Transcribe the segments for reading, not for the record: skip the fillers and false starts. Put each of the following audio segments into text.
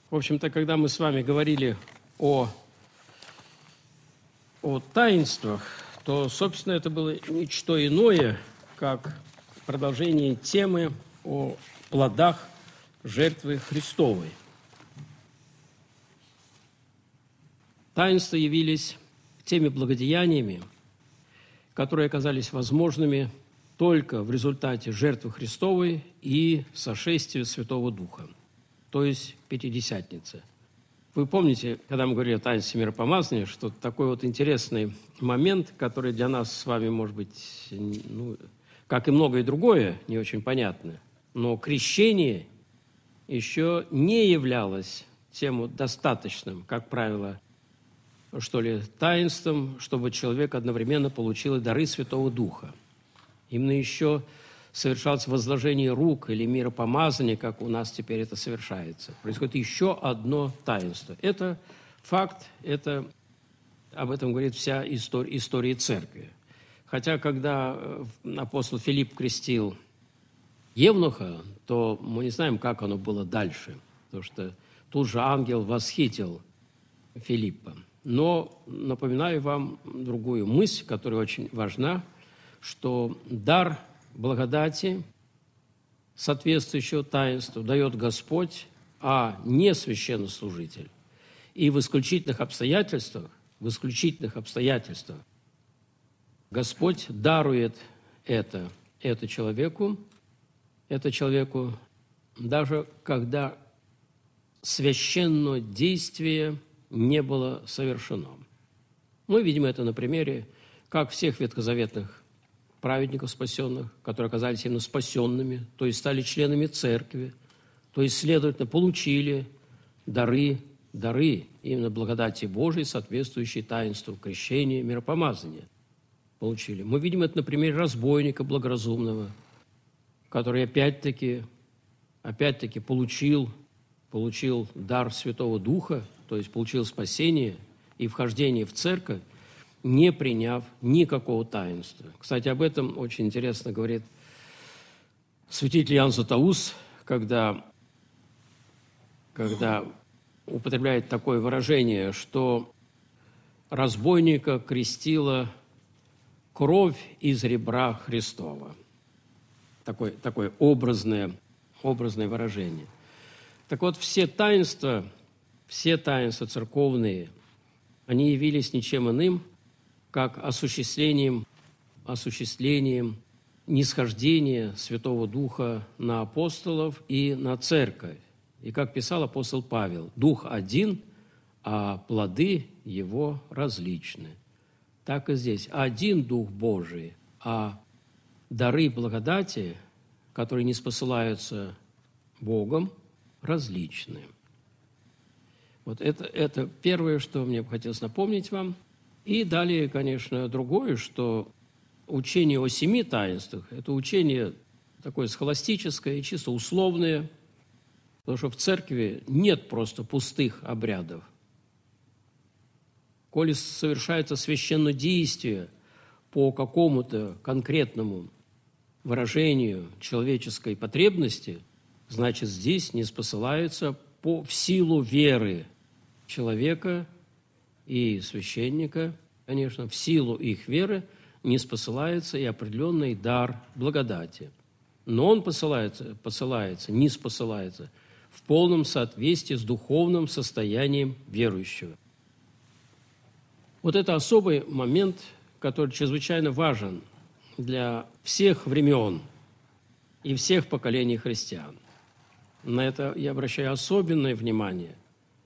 В общем-то, когда мы с вами говорили о таинствах, то, собственно, это было ничто иное, как продолжение темы о плодах жертвы Христовой. Таинства явились теми благодеяниями, которые оказались возможными только в результате жертвы Христовой и сошествия Святого Духа, то есть Пятидесятницы. Вы помните, когда мы говорили о таинстве миропомазания, что такой вот интересный момент, который для нас с вами, может быть, как и многое другое, не очень понятно, но крещение еще не являлось тем достаточным, как правило, таинством, чтобы человек одновременно получил и дары Святого Духа. Именно еще совершалось возложение рук или миропомазание, как у нас теперь это совершается. Происходит еще одно таинство. Это факт, об этом говорит вся история Церкви. Хотя, когда апостол Филипп крестил Евнуха, то мы не знаем, как оно было дальше, потому что тут же ангел восхитил Филиппа. Но напоминаю вам другую мысль, которая очень важна, что дар благодати, соответствующего таинству, дает Господь, а не священнослужитель. И в исключительных обстоятельствах Господь дарует это человеку, даже когда священное действие не было совершено. Мы видим это на примере как всех ветхозаветных праведников спасенных, которые оказались именно спасенными, то есть стали членами церкви, то есть, следовательно, получили дары именно благодати Божией, соответствующие таинству крещения, миропомазания. Получили. Мы видим это на примере разбойника благоразумного, который опять-таки получил дар Святого Духа, то есть получил спасение и вхождение в церковь, не приняв никакого таинства. Кстати, об этом очень интересно говорит святитель Иоанн Златоуст, когда употребляет такое выражение, что разбойника крестила кровь из ребра Христова. Такое образное выражение. Так вот, все таинства церковные, они явились ничем иным, как осуществлением нисхождения Святого Духа на апостолов и на церковь. И как писал апостол Павел, Дух один, а плоды его различны. Так и здесь. Один Дух Божий, а дары благодати, которые ниспосылаются Богом, различны. Вот это первое, что мне бы хотелось напомнить вам. И далее, конечно, другое, что учение о 7 таинствах – это учение такое схоластическое и чисто условное, потому что в церкви нет просто пустых обрядов. Коли совершается священнодействие по какому-то конкретному выражению человеческой потребности, значит, здесь ниспосылается в силу веры человека и священника, конечно, в силу их веры ниспосылается и определенный дар благодати. Но он ниспосылается в полном соответствии с духовным состоянием верующего. Вот это особый момент, который чрезвычайно важен для всех времен и всех поколений христиан. На это я обращаю особенное внимание.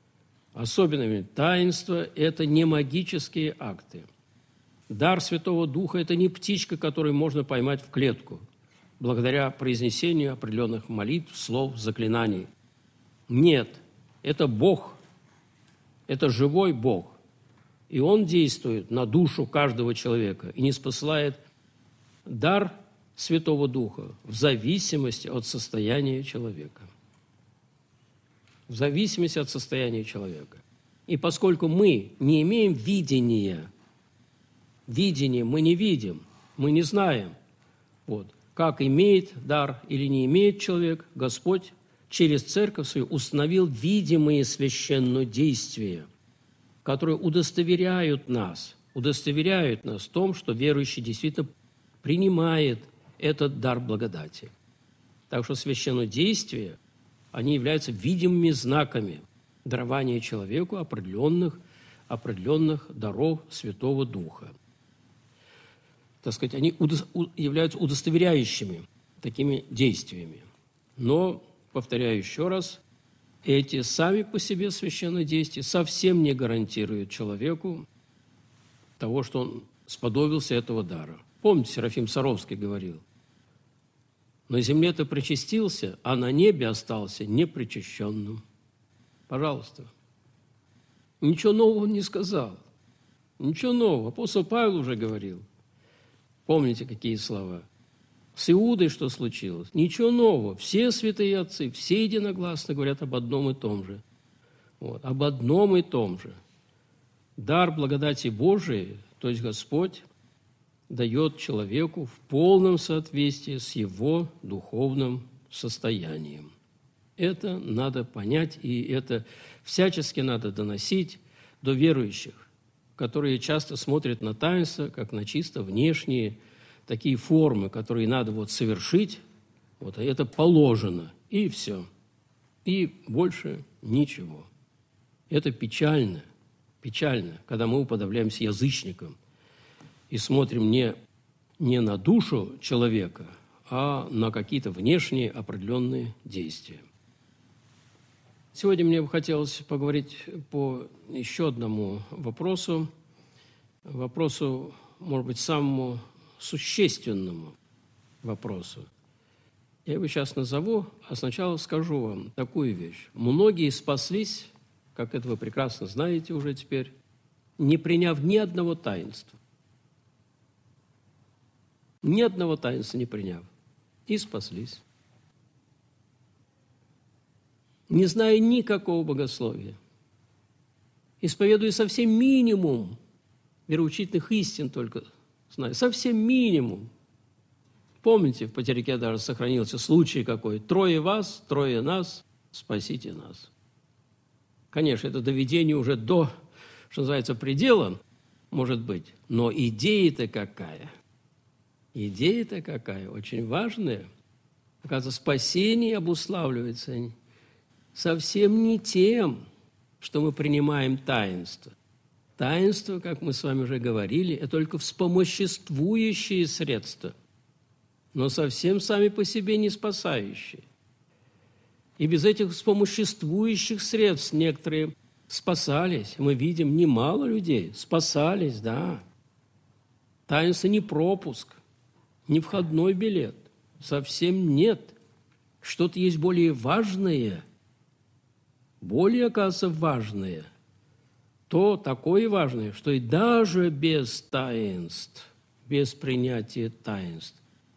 Таинство – это не магические акты. Дар Святого Духа – это не птичка, которую можно поймать в клетку, благодаря произнесению определенных молитв, слов, заклинаний. Нет, это Бог, это живой Бог. И Он действует на душу каждого человека и ниспосылает дар Святого Духа в зависимости от состояния человека. В зависимости от состояния человека. И поскольку мы не имеем видения мы не видим, мы не знаем, как имеет дар или не имеет человек, Господь через церковь свою установил видимые священнодействия, которые удостоверяют нас в том, что верующий действительно принимает этот дар благодати. Так что священнодействия, они являются видимыми знаками дарования человеку определенных даров Святого Духа. Так сказать, они являются удостоверяющими такими действиями. Но, повторяю еще раз, эти сами по себе священные действия совсем не гарантируют человеку того, что он сподобился этого дара. Помните, Серафим Саровский говорил: «На земле ты причастился, а на небе остался непричащенным». Пожалуйста. Ничего нового он не сказал. Ничего нового. Апостол Павел уже говорил. Помните, какие слова? С Иудой что случилось? Ничего нового. Все святые отцы, все единогласно говорят об одном и том же. Об одном и том же. Дар благодати Божией, то есть Господь, дает человеку в полном соответствии с его духовным состоянием. Это надо понять, и это всячески надо доносить до верующих, которые часто смотрят на таинства, как на чисто внешние такие формы, которые надо совершить, а это положено, и все. И больше ничего. Это печально, когда мы уподобляемся язычникам и смотрим не на душу человека, а на какие-то внешние определенные действия. Сегодня мне бы хотелось поговорить по еще одному вопросу, может быть, самому существенному вопросу. Я его сейчас назову, а сначала скажу вам такую вещь. Многие спаслись, как это вы прекрасно знаете уже теперь, не приняв ни одного таинства. Ни одного таинства не приняв. И спаслись. Не зная никакого богословия, исповедуя совсем минимум вероучительных истин только знаю, совсем минимум. Помните, в Патерике даже сохранился случай какой: «Трое вас, трое нас, спасите нас». Конечно, это доведение уже до, что называется, предела, может быть, но идея-то какая? Идея-то какая? Очень важная. Оказывается, спасение обуславливается совсем не тем, что мы принимаем таинство. Таинство, как мы с вами уже говорили, это только вспомоществующие средства, но совсем сами по себе не спасающие. И без этих вспомоществующих средств некоторые спасались. Мы видим немало людей спасались, да. Таинство не пропуск, не входной билет. Совсем нет. Что-то есть более важное, более, оказывается, важное. То такое важное, что и даже без таинств, без принятия таинств,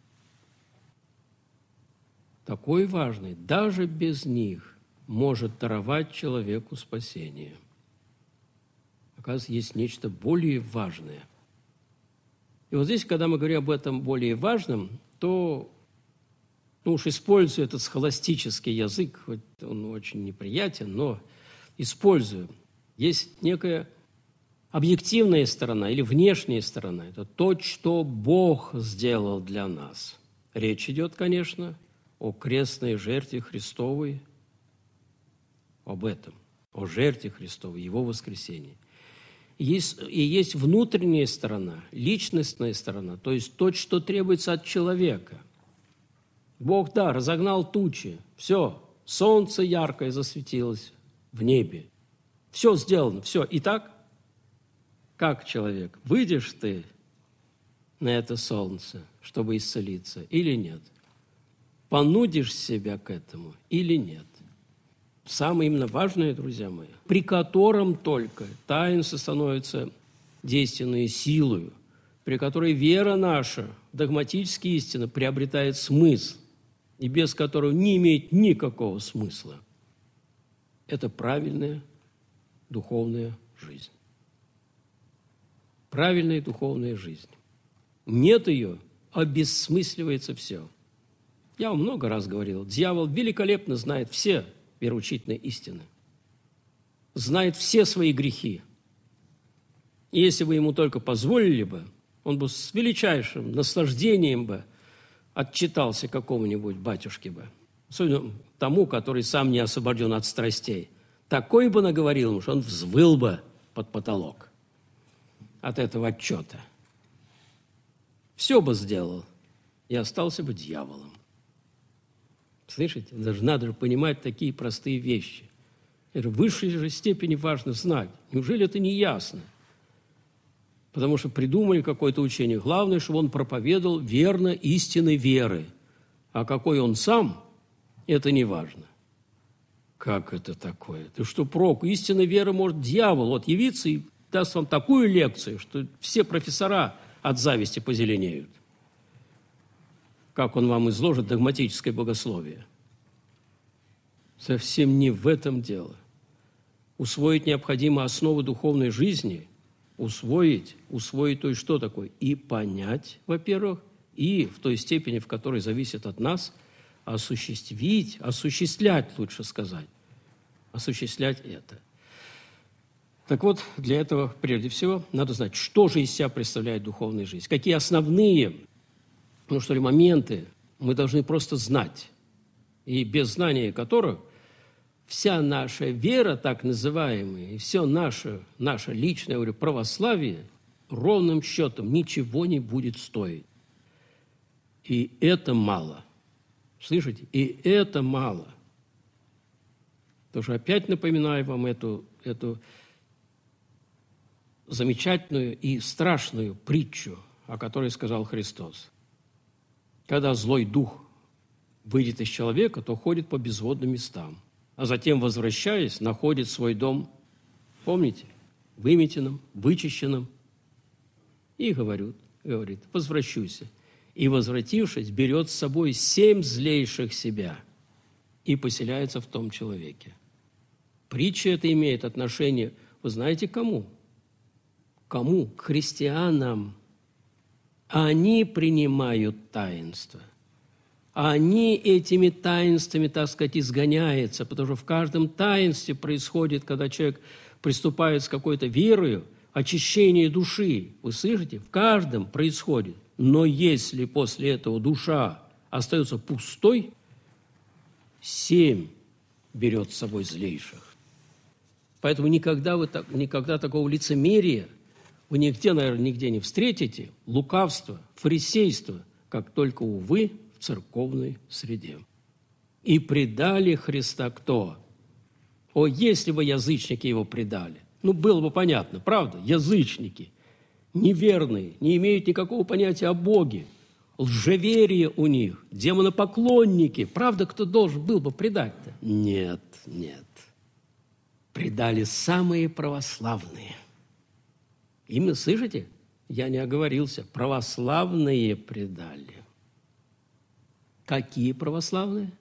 такой важный, даже без них может даровать человеку спасение. Оказывается, есть нечто более важное. И вот здесь, когда мы говорим об этом более важном, то, уж используя этот схоластический язык, хоть он очень неприятен, но использую. Есть некая объективная сторона или внешняя сторона. Это то, что Бог сделал для нас. Речь идет, конечно, о крестной жертве Христовой, об этом, о жертве Христовой, Его воскресении. И есть внутренняя сторона, личностная сторона, то есть то, что требуется от человека. Бог, да, разогнал тучи, все, солнце яркое засветилось в небе. Все сделано, все. Итак, как человек, выйдешь ты на это солнце, чтобы исцелиться, или нет? Понудишь себя к этому или нет? Самое именно важное, друзья мои, при котором только таинство становится действенной силою, при которой вера наша, догматические истины, приобретает смысл, и без которого не имеет никакого смысла. Это правильная духовная жизнь. Правильная духовная жизнь. Нет ее, обессмысливается все. Я вам много раз говорил, дьявол великолепно знает все вероучительные истины, знает все свои грехи. И если бы ему только позволили бы, он бы с величайшим наслаждением бы отчитался какому-нибудь батюшке бы, особенно тому, который сам не освобожден от страстей. Такой бы наговорил ему, что он взвыл бы под потолок от этого отчета. Все бы сделал, и остался бы дьяволом. Слышите? Даже надо же понимать такие простые вещи. Это в высшей же степени важно знать. Неужели это не ясно? Потому что придумали какое-то учение. Главное, чтобы он проповедовал верно истинной веры. А какой он сам, это не важно. Как это такое? Ты что, прок? Истинной веры может дьявол вот явиться и даст вам такую лекцию, что все профессора от зависти позеленеют. Как он вам изложит догматическое богословие. Совсем не в этом дело. Усвоить необходимо основы духовной жизни. Усвоить, то есть что такое? И понять, во-первых, и в той степени, в которой зависит от нас, осуществлять, лучше сказать, осуществлять это. Так вот, для этого, прежде всего, надо знать, что же из себя представляет духовная жизнь, какие основные, моменты мы должны просто знать, и без знания которых вся наша вера, так называемая, и все наше личное, православие ровным счетом ничего не будет стоить. И это мало. Слышите? И это мало. Потому что опять напоминаю вам эту замечательную и страшную притчу, о которой сказал Христос. Когда злой дух выйдет из человека, то ходит по безводным местам, а затем, возвращаясь, находит свой дом, помните, выметенным, вычищенным, и говорит, возвращусь. И, возвратившись, берет с собой 7 злейших себя и поселяется в том человеке. Притча эта имеет отношение, вы знаете, кому? Кому? К христианам. Они принимают таинство. Они этими таинствами, так сказать, изгоняются, потому что в каждом таинстве происходит, когда человек приступает с какой-то верою, очищение души. Вы слышите? В каждом происходит. Но если после этого душа остается пустой, 7 берет с собой злейших. Поэтому никогда такого лицемерия вы нигде не встретите, лукавства, фарисейства, как только, увы, в церковной среде. И предали Христа кто? О, если бы язычники его предали! Было бы понятно, правда? Язычники, неверные, не имеют никакого понятия о Боге, лжеверие у них, демонопоклонники. Правда, кто должен был бы предать-то? Нет. Предали самые православные. Именно, слышите? Я не оговорился. Православные предали. Какие православные?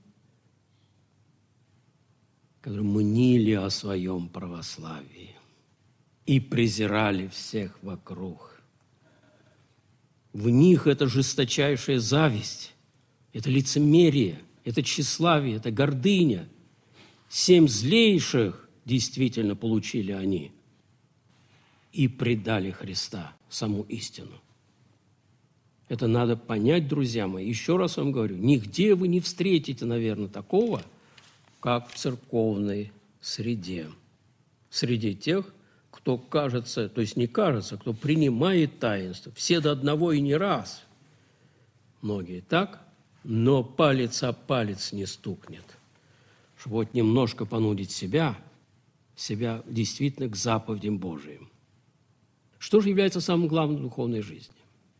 Которые мнили о своем православии и презирали всех вокруг. В них это жесточайшая зависть, это лицемерие, это тщеславие, это гордыня. 7 злейших действительно получили они и предали Христа, саму истину. Это надо понять, друзья мои. Еще раз вам говорю, нигде вы не встретите, наверное, такого, как в церковной среде. Среди тех, кто кажется, то есть не кажется, кто принимает таинство. Все до одного и не раз. Многие так, но палец о палец не стукнет. Чтобы вот немножко понудить себя действительно к заповедям Божиим. Что же является самым главным в духовной жизни?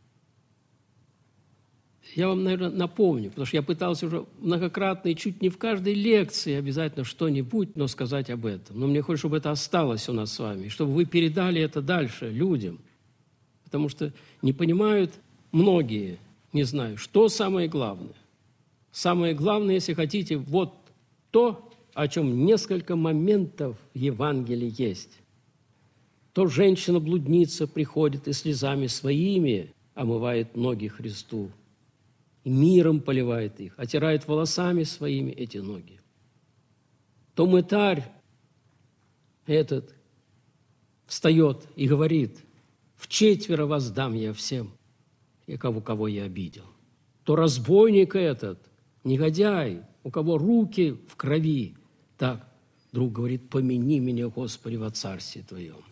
Я вам, наверное, напомню, потому что я пытался уже многократно и чуть не в каждой лекции обязательно что-нибудь, но сказать об этом. Но мне хочется, чтобы это осталось у нас с вами, чтобы вы передали это дальше людям. Потому что не понимают многие, не знаю, что самое главное. Самое главное, если хотите, вот то, о чем несколько моментов в Евангелии есть. То женщина-блудница приходит и слезами своими омывает ноги Христу. и миром поливает их, отирает волосами своими эти ноги. То мытарь этот встает и говорит: «Вчетверо воздам я всем, и кого я обидел». То разбойник этот, негодяй, у кого руки в крови, так друг говорит: «Помяни меня, Господи, во Царстве Твоем».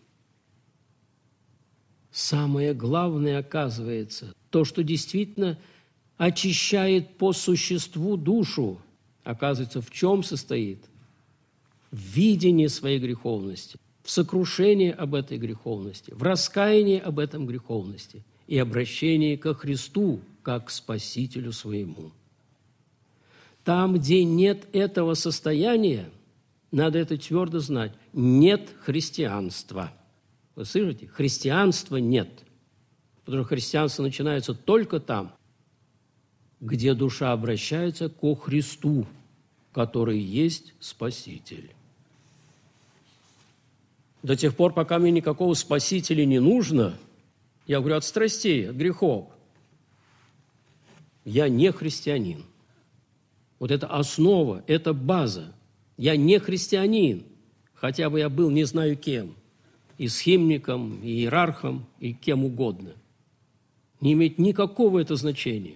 Самое главное, оказывается, то, что действительно очищает по существу душу, оказывается, в чем состоит? В видении своей греховности, в сокрушении об этой греховности, в раскаянии об этом греховности и обращении ко Христу, как к Спасителю своему. Там, где нет этого состояния, надо это твердо знать, нет христианства. Вы слышите? Христианства нет. Потому что христианство начинается только там, где душа обращается ко Христу, который есть Спаситель. До тех пор, пока мне никакого Спасителя не нужно, я говорю от страстей, от грехов, я не христианин. Вот это основа, это база. Я не христианин, хотя бы я был не знаю кем, и схимником, и иерархом, и кем угодно. Не имеет никакого это значения.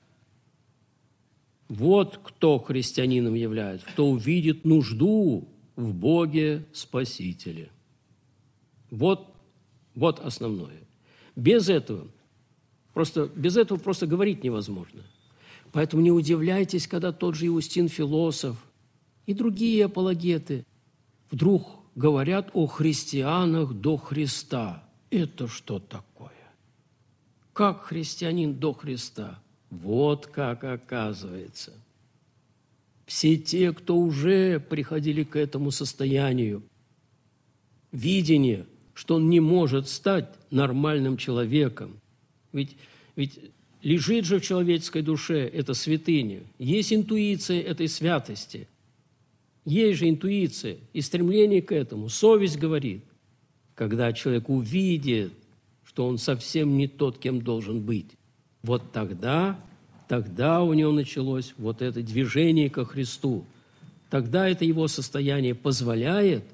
Вот кто христианином является, кто увидит нужду в Боге Спасителе. Вот основное. Без этого просто говорить невозможно. Поэтому не удивляйтесь, когда тот же Иустин Философ и другие апологеты вдруг говорят о христианах до Христа. Это что такое? Как христианин до Христа? Вот как оказывается. Все те, кто уже приходили к этому состоянию видения, что он не может стать нормальным человеком. Ведь лежит же в человеческой душе эта святыня. Есть интуиция этой святости. Есть же интуиция и стремление к этому. Совесть говорит, когда человек увидит, что он совсем не тот, кем должен быть. Вот тогда у него началось вот это движение ко Христу. Тогда это его состояние позволяет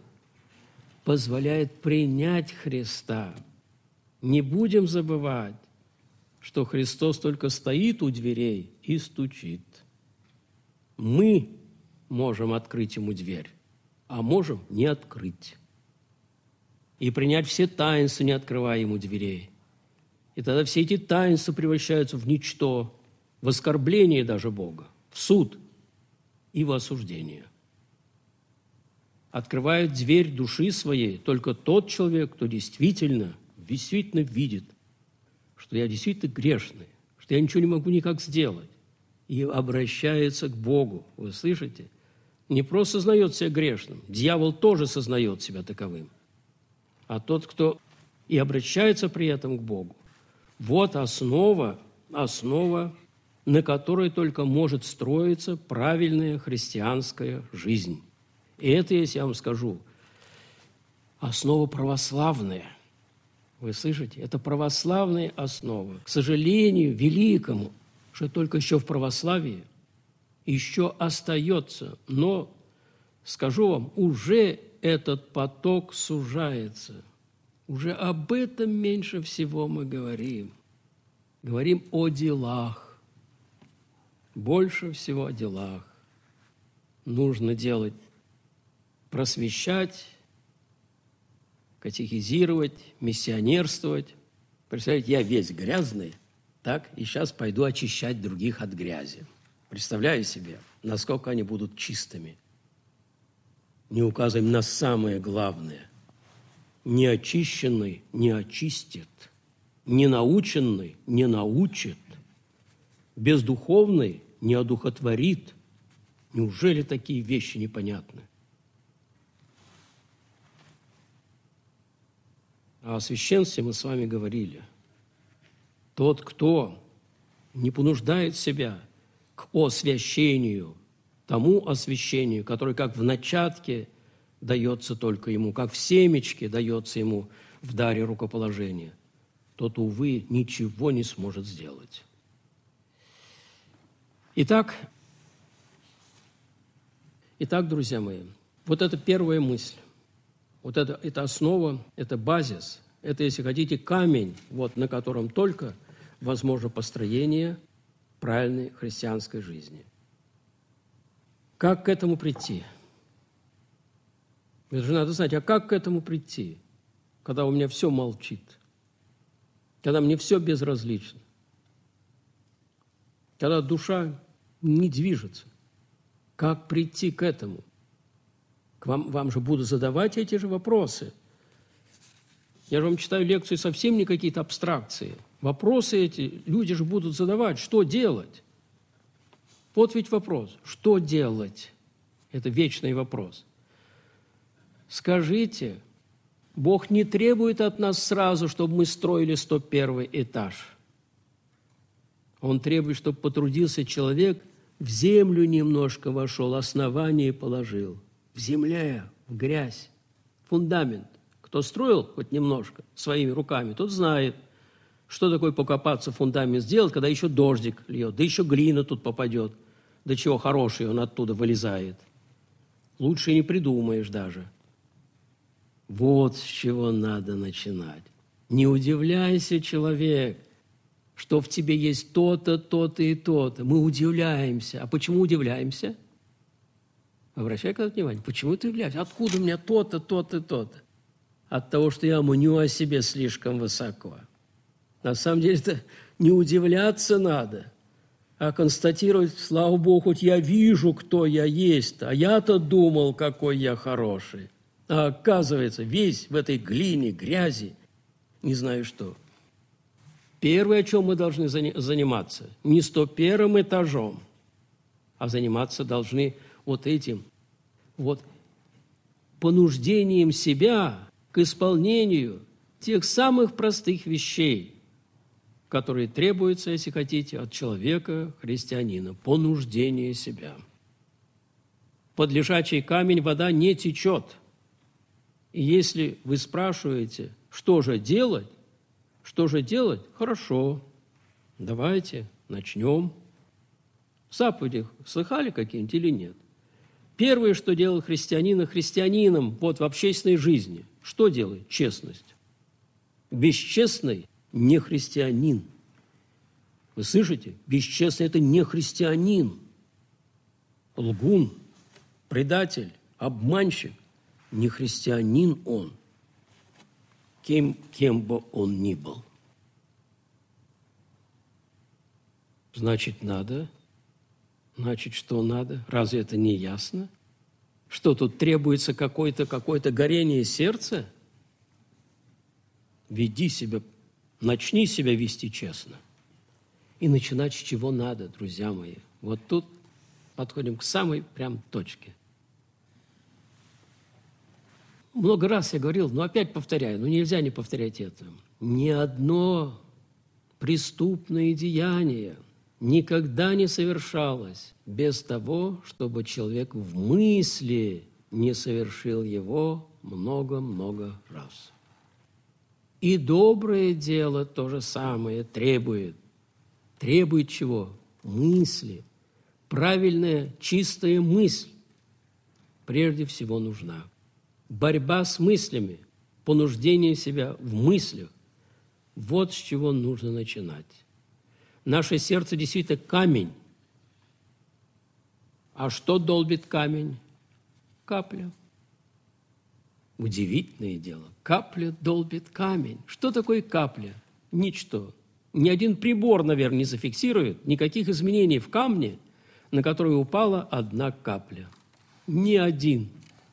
принять Христа. Не будем забывать, что Христос только стоит у дверей и стучит. Мы можем открыть Ему дверь, а можем не открыть. И принять все таинства, не открывая Ему дверей. И тогда все эти таинства превращаются в ничто, в оскорбление даже Бога, в суд и в осуждение. Открывает дверь души своей только тот человек, кто действительно видит, что я действительно грешный, что я ничего не могу никак сделать, и обращается к Богу. Вы слышите? Не просто сознает себя грешным, дьявол тоже сознает себя таковым. А тот, кто и обращается при этом к Богу, вот основа, на которой только может строиться правильная христианская жизнь. И это, если я вам скажу, основа православная. Вы слышите? Это православная основа. К сожалению, великому, что только еще в православии еще остается. Но, скажу вам, уже этот поток сужается. Уже об этом меньше всего мы говорим. Говорим о делах. Больше всего о делах. Нужно делать, просвещать, катехизировать, миссионерствовать. Представляете, я весь грязный, так, и сейчас пойду очищать других от грязи. Представляю себе, насколько они будут чистыми. Не указываем на самое главное. Неочищенный не очистит, ненаученный не научит, бездуховный не одухотворит. Неужели такие вещи непонятны? О священстве мы с вами говорили. Тот, кто не понуждает себя к освящению, тому освящению, которое как в начатке дается только ему, как в семечке дается ему в даре рукоположения, тот, увы, ничего не сможет сделать. Итак, друзья мои, вот это первая мысль, вот это основа, это базис, это, если хотите, камень, вот, на котором только возможно построение правильной христианской жизни. Как к этому прийти? Это же надо знать, а как к этому прийти, когда у меня все молчит, когда мне все безразлично, когда душа не движется? Как прийти к этому? Вам же буду задавать эти же вопросы. Я же вам читаю лекции совсем не какие-то абстракции. Вопросы эти люди же будут задавать. Что делать? Вот ведь вопрос. Что делать? Это вечный вопрос. Скажите, Бог не требует от нас сразу, чтобы мы строили 101 этаж. Он требует, чтобы потрудился человек, в землю немножко вошел, основание положил. В земле, в грязь, фундамент. Кто строил хоть немножко своими руками, тот знает, что такое покопаться, фундамент сделать, когда еще дождик льет, да еще глина тут попадет, до чего хороший он оттуда вылезает. Лучше не придумаешь даже. Вот с чего надо начинать. Не удивляйся, человек, что в тебе есть то-то, то-то и то-то. Мы удивляемся. А почему удивляемся? Обращай когда внимание. Почему ты удивляешься? Откуда у меня то-то, то-то, то-то? От того, что я мню о себе слишком высоко. На самом деле-то не удивляться надо, а констатировать, слава Богу, хоть я вижу, кто я есть, а я-то думал, какой я хороший. А оказывается, весь в этой глине, грязи, не знаю что. Первое, о чем мы должны заниматься, не 101 этажом, а заниматься должны вот этим, вот понуждением себя к исполнению тех самых простых вещей, которые требуются, если хотите, от человека, христианина, понуждение себя. Под лежачий камень вода не течет. И если вы спрашиваете, что же делать, хорошо, давайте начнем. Заповеди слыхали какие-нибудь или нет? Первое, что делал христианином вот в общественной жизни, что делает? Честность. Бесчестный – не христианин. Вы слышите? Бесчестный – это не христианин. Лгун, предатель, обманщик – не христианин он. Кем бы он ни был. Значит, надо. Значит, что надо? Разве это не ясно? Что тут требуется какое-то горение сердца? Веди себя, начни себя вести честно. И начинать с чего надо, друзья мои. Вот тут подходим к самой прям точке. Много раз я говорил, но опять повторяю, нельзя не повторять это. Ни одно преступное деяние никогда не совершалось без того, чтобы человек в мысли не совершил его много-много раз. И доброе дело то же самое требует. Требует чего? Мысли. Правильная, чистая мысль прежде всего нужна. Борьба с мыслями, понуждение себя в мыслях. Вот с чего нужно начинать. Наше сердце действительно камень. А что долбит камень? Капля. Удивительное дело. Капля долбит камень. Что такое капля? Ничто. Ни один прибор, наверное, не зафиксирует никаких изменений в камне, на который упала одна капля. Ни один.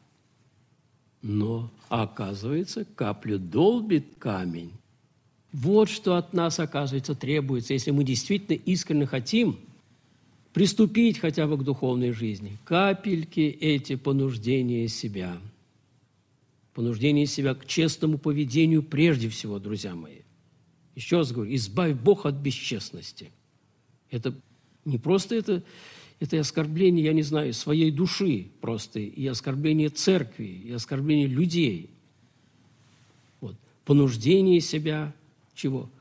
Но, оказывается, капля долбит камень. Вот что от нас, оказывается, требуется, если мы действительно искренне хотим приступить хотя бы к духовной жизни. Капельки эти понуждения себя. Понуждение себя к честному поведению прежде всего, друзья мои. Еще раз говорю, избавь Бог от бесчестности. Это не просто это оскорбление, я не знаю, своей души просто, и оскорбление церкви, и оскорбление людей. Вот. Понуждение себя чего?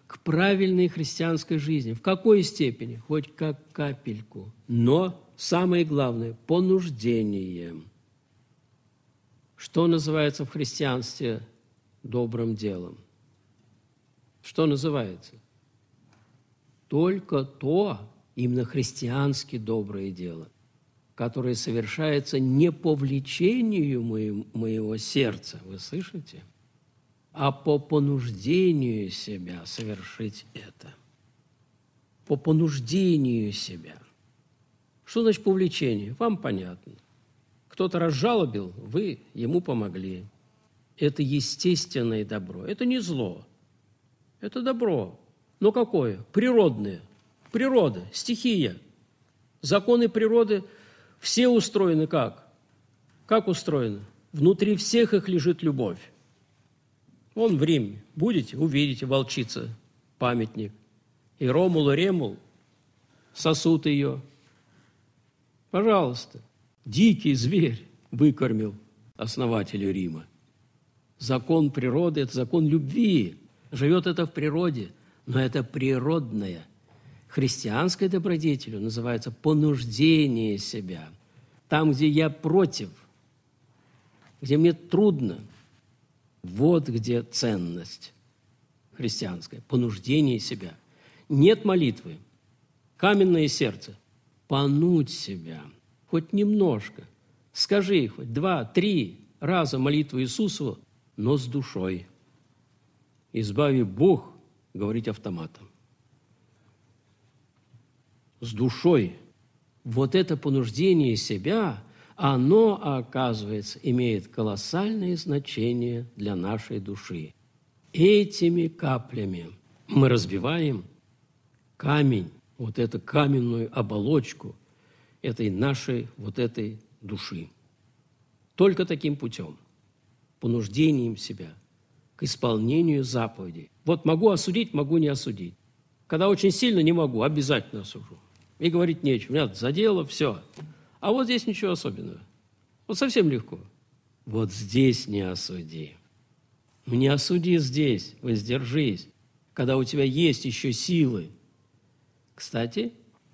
к правильной христианской жизни. В какой степени? Хоть как капельку. Но самое главное – понуждением. Что называется в христианстве добрым делом? Что называется? Только то, именно христиански доброе дело, которое совершается не по влечению моего сердца, вы слышите? А по понуждению себя совершить это. По понуждению себя. Что значит по влечению? Вам понятно. Кто-то разжалобил, вы ему помогли. Это естественное добро. Это не зло. Это добро. Но какое? Природное. Природа, стихия. Законы природы все устроены как? Как устроены? Внутри всех их лежит любовь. Вон в Риме. Будете, увидите, волчица, памятник. И Ромул, и Ремул сосут ее. Пожалуйста. Дикий зверь выкормил основателя Рима. Закон природы – это закон любви. Живет это в природе, но это природное. Христианской добродетелью называется понуждение себя. Там, где я против, где мне трудно, вот где ценность христианская, понуждение себя. Нет молитвы, каменное сердце, понудь себя, хоть немножко. Скажи хоть 2-3 раза молитву Иисусу, но с душой. Избави Бог говорить автоматом. С душой. Вот это понуждение себя, оно, оказывается, имеет колоссальное значение для нашей души. Этими каплями мы разбиваем камень, вот эту каменную оболочку этой нашей вот этой души. Только таким путем, понуждением себя к исполнению заповедей. Вот могу осудить, могу не осудить. Когда очень сильно не могу, обязательно осужу. И говорить нечего. Меня задело, все. А вот здесь ничего особенного. Вот совсем легко. Вот здесь не осуди. Не осуди здесь, воздержись, когда у тебя есть еще силы. Кстати,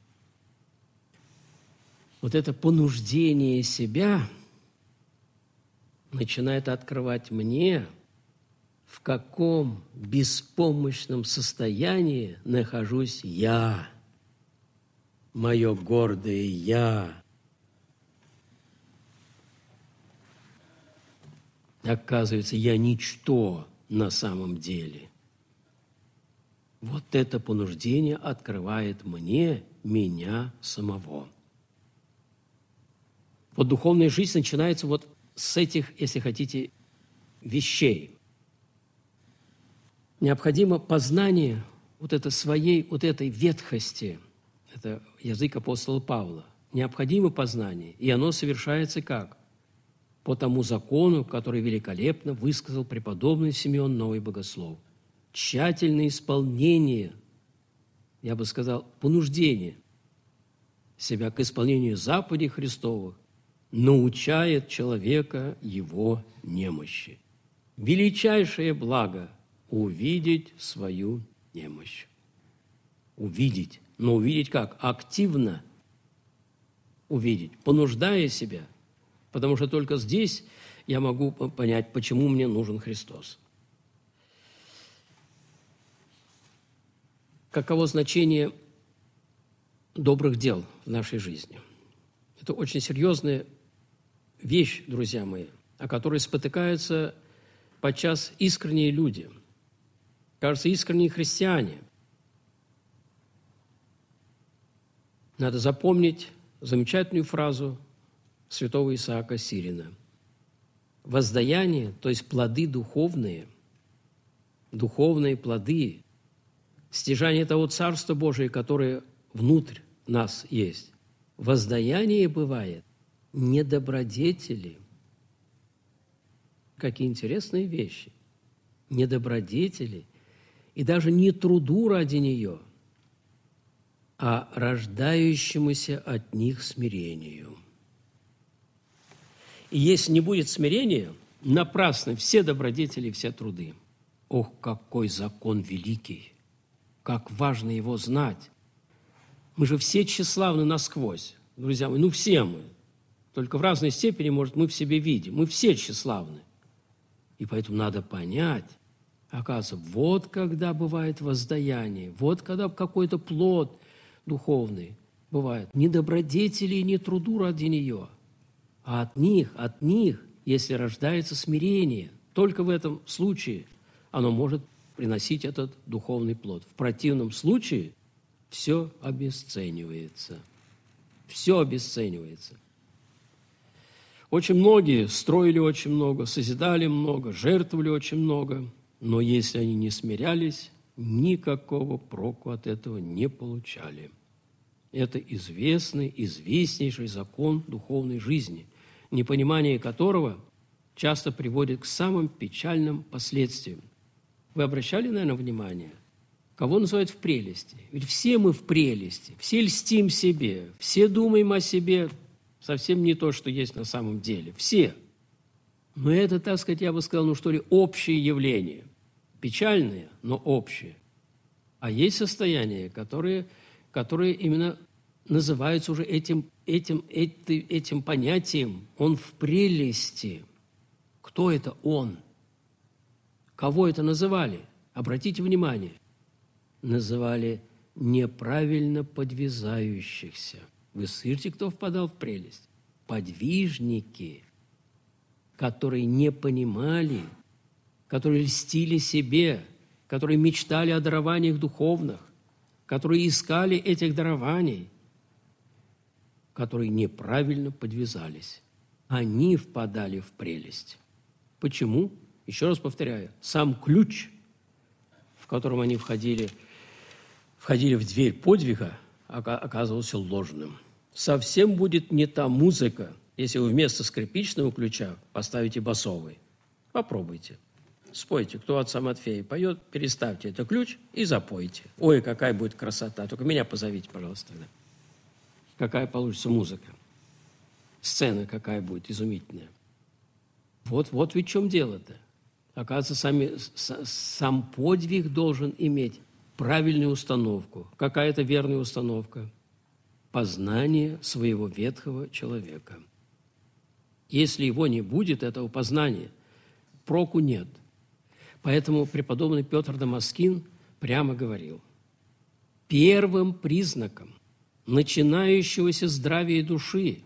вот это понуждение себя начинает открывать мне, в каком беспомощном состоянии нахожусь я, мое гордое «я». Оказывается, я ничто на самом деле. Вот это понуждение открывает мне, меня самого. Вот духовная жизнь начинается вот с этих, если хотите, вещей. Необходимо познание вот это своей, вот этой ветхости. Это язык апостола Павла. Необходимо познание, и оно совершается как? По тому закону, который великолепно высказал преподобный Симеон Новый Богослов. Тщательное исполнение, я бы сказал, понуждение себя к исполнению заповедей Христовых научает человека его немощи. Величайшее благо – увидеть свою немощь. Увидеть. Но увидеть как? Активно увидеть, понуждая себя. Потому что только здесь я могу понять, почему мне нужен Христос. Каково значение добрых дел в нашей жизни? Это очень серьезная вещь, друзья мои, о которой спотыкаются подчас искренние люди. Кажется, искренние христиане. Надо запомнить замечательную фразу святого Исаака Сирина. Воздаяние, то есть плоды духовные плоды, стяжание того Царства Божия, которое внутрь нас есть. Воздаяние бывает не добродетели. Какие интересные вещи. Не добродетели и даже не труду ради нее, а рождающемуся от них смирению. И если не будет смирения, напрасны все добродетели, все труды. Ох, какой закон великий! как важно его знать. Мы же все тщеславны насквозь, друзья мои, ну все мы. Только в разной степени, может, мы в себе видим. Мы все тщеславны. И поэтому надо понять, оказывается, вот когда бывает воздаяние, вот когда какой-то плод духовный бывает. Не добродетели и не труду ради нее, а от них, если рождается смирение, только в этом случае оно может приносить этот духовный плод. В противном случае все обесценивается. Все обесценивается. Очень многие строили очень много, созидали много, жертвовали очень много, но если они не смирялись, никакого проку от этого не получали. Это известнейший закон духовной жизни, непонимание которого часто приводит к самым печальным последствиям. Вы обращали, наверное, внимание, кого называют в прелести? Ведь все мы в прелести, все льстим себе, все думаем о себе совсем не то, что есть на самом деле. Все. Но это, так сказать, я бы сказал, общее явление. Печальное, но общее. А есть состояния, которые именно называются уже этим понятием. Он в прелести. Кто это он? Кого это называли? Обратите внимание. Называли неправильно подвязающихся. Вы слышите, кто впадал в прелесть? Подвижники, которые не понимали, которые льстили себе, которые мечтали о дарованиях духовных, которые искали этих дарований, которые неправильно подвязались. Они впадали в прелесть. Почему? Еще раз повторяю, сам ключ, в котором они входили в дверь подвига, оказывался ложным. Совсем будет не та музыка, если вы вместо скрипичного ключа поставите басовый. Попробуйте. Спойте, кто отца Матфея поет, переставьте этот ключ и запойте. Ой, какая будет красота. Только меня позовите, пожалуйста. Тогда. Какая получится музыка. Сцена какая будет изумительная. Вот ведь в чем дело-то. Оказывается, сам подвиг должен иметь правильную установку. Какая-то верная установка. Познание своего ветхого человека. Если его не будет, этого познания, проку нет. Поэтому преподобный Петр Дамаскин прямо говорил, первым признаком начинающегося здравия души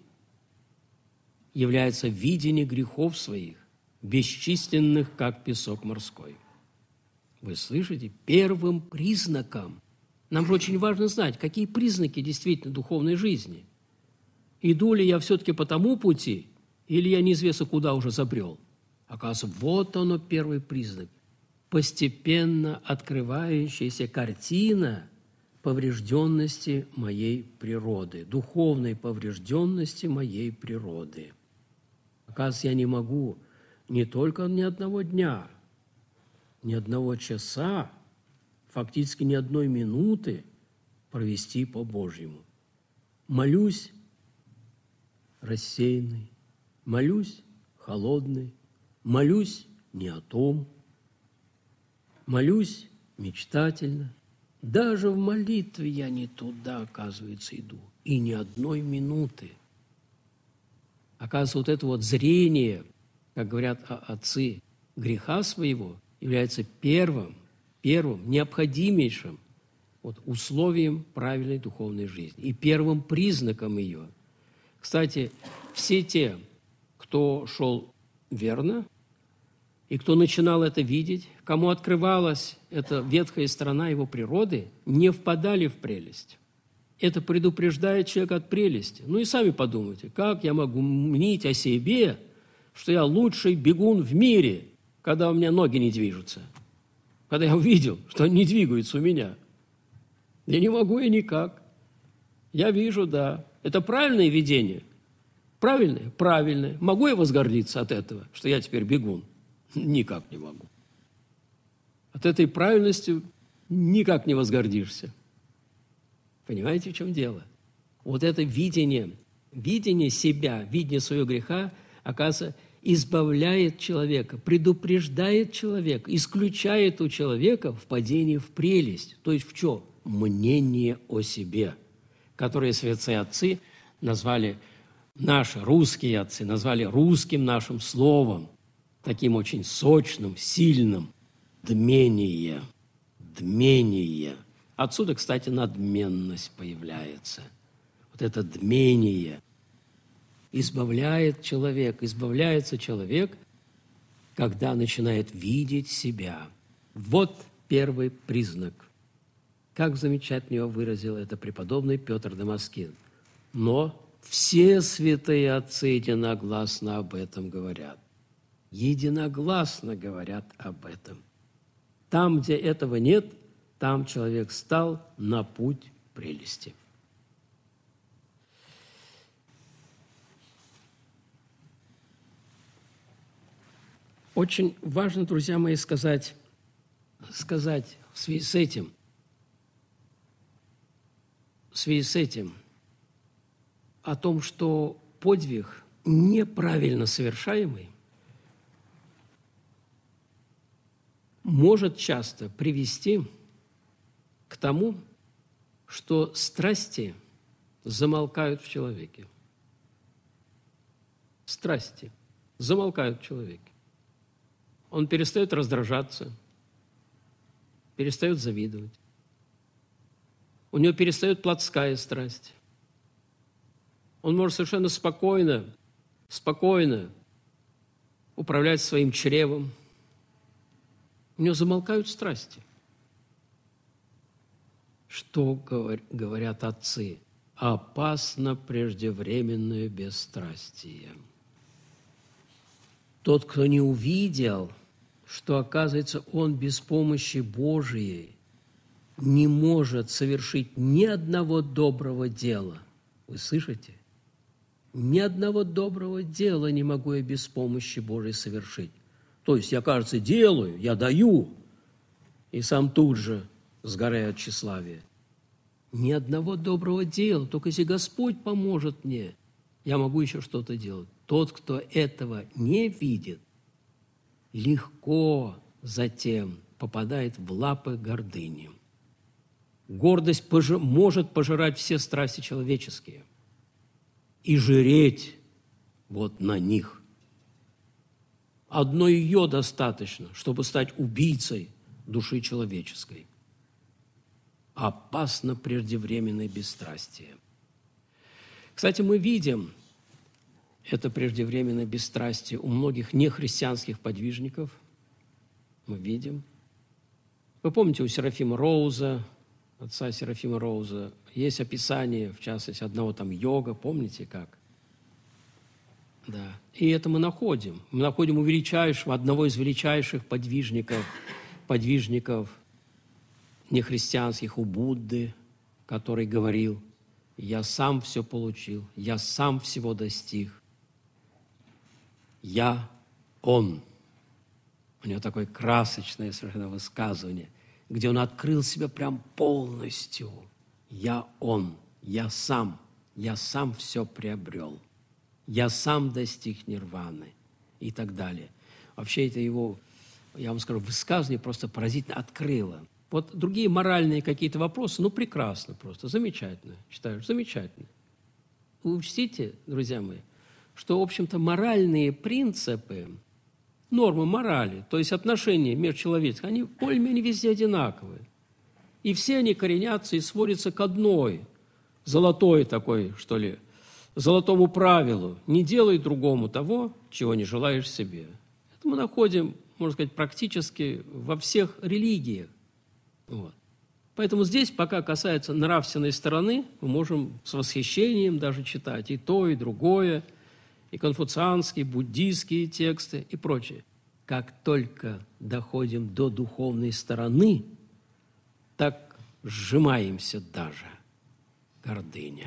является видение грехов своих, бесчисленных, как песок морской. Вы слышите? Первым признаком. Нам же очень важно знать, какие признаки действительно духовной жизни. Иду ли я все-таки по тому пути, или я неизвестно куда уже забрел? Оказывается, вот оно первый признак. Постепенно открывающаяся картина поврежденности моей природы, духовной поврежденности моей природы. Оказывается, я не могу не только ни одного дня, ни одного часа, фактически ни одной минуты провести по-божьему. Молюсь рассеянный, молюсь холодный, молюсь не о том, молюсь мечтательно. Даже в молитве я не туда, оказывается, иду. И ни одной минуты. Оказывается, вот это вот зрение, как говорят отцы, греха своего, является первым, необходимейшим условием правильной духовной жизни и первым признаком ее. Кстати, все те, кто шел верно, и кто начинал это видеть, кому открывалась эта ветхая сторона его природы, не впадали в прелесть. Это предупреждает человека от прелести. Ну и сами подумайте, как я могу мнить о себе, что я лучший бегун в мире, когда у меня ноги не движутся, когда я увидел, что они не двигаются у меня. Я не могу и никак. Я вижу, да. Это правильное видение? Правильное? Правильное. Могу я возгордиться от этого, что я теперь бегун? Никак не могу. От этой правильности никак не возгордишься. Понимаете, в чем дело? Вот это видение себя, видение своего греха, оказывается, избавляет человека, предупреждает человека, исключает у человека впадение в прелесть. То есть в чем? Мнение о себе, которое святые отцы назвали, наши русские отцы назвали русским нашим словом, таким очень сочным, сильным. Дмение. Дмение. Отсюда, кстати, надменность появляется. Вот это дмение избавляет человека, избавляется человек, когда начинает видеть себя. Вот первый признак. Как замечательно его выразил это преподобный Петр Дамаскин. Но все святые отцы единогласно об этом говорят. Единогласно говорят об этом. Там, где этого нет, там человек стал на путь прелести. Очень важно, друзья мои, сказать в связи с этим, о том, что подвиг неправильно совершаемый может часто привести к тому, что страсти замолкают в человеке. Страсти замолкают в человеке. Он перестает раздражаться, перестает завидовать. У него перестает плотская страсть. Он может совершенно спокойно управлять своим чревом. У него замолкают страсти. Что говорят отцы? Опасно преждевременное бесстрастие. Тот, кто не увидел, что, оказывается, он без помощи Божией не может совершить ни одного доброго дела. Вы слышите? Ни одного доброго дела не могу я без помощи Божией совершить. То есть я, кажется, делаю, я даю, и сам тут же сгораю от тщеславия. Ни одного доброго дела, только если Господь поможет мне, я могу еще что-то делать. Тот, кто этого не видит, легко затем попадает в лапы гордыни. Гордость может пожирать все страсти человеческие и жиреть вот на них. Одно ее достаточно, чтобы стать убийцей души человеческой. Опасно преждевременное бесстрастие. Кстати, мы видим это преждевременное бесстрастие у многих нехристианских подвижников. Мы видим. Вы помните, у Серафима Роуза, отца Серафима Роуза, есть описание, в частности, одного там йога, помните как? Да. И это мы находим. Мы находим у одного из величайших подвижников нехристианских, у Будды, который говорил: «Я сам все получил, я сам всего достиг. Я Он». У него такое красочное совершенно высказывание, где он открыл себя прям полностью. «Я Он, я сам все приобрел, я сам достиг нирваны» и так далее. Вообще это его, я вам скажу, высказывание просто поразительно открыло. Вот другие моральные какие-то вопросы, прекрасно просто, замечательно, считаю, замечательно. Вы учтите, друзья мои, что, в общем-то, моральные принципы, нормы морали, то есть отношения межчеловеческие, они более-менее везде одинаковые. И все они коренятся и сводятся к одной, золотому правилу: не делай другому того, чего не желаешь себе. Это мы находим, можно сказать, практически во всех религиях. Вот. Поэтому здесь, пока касается нравственной стороны, мы можем с восхищением даже читать и то, и другое, и конфуцианские, буддийские тексты и прочее. Как только доходим до духовной стороны, так сжимаемся даже. Гордыня.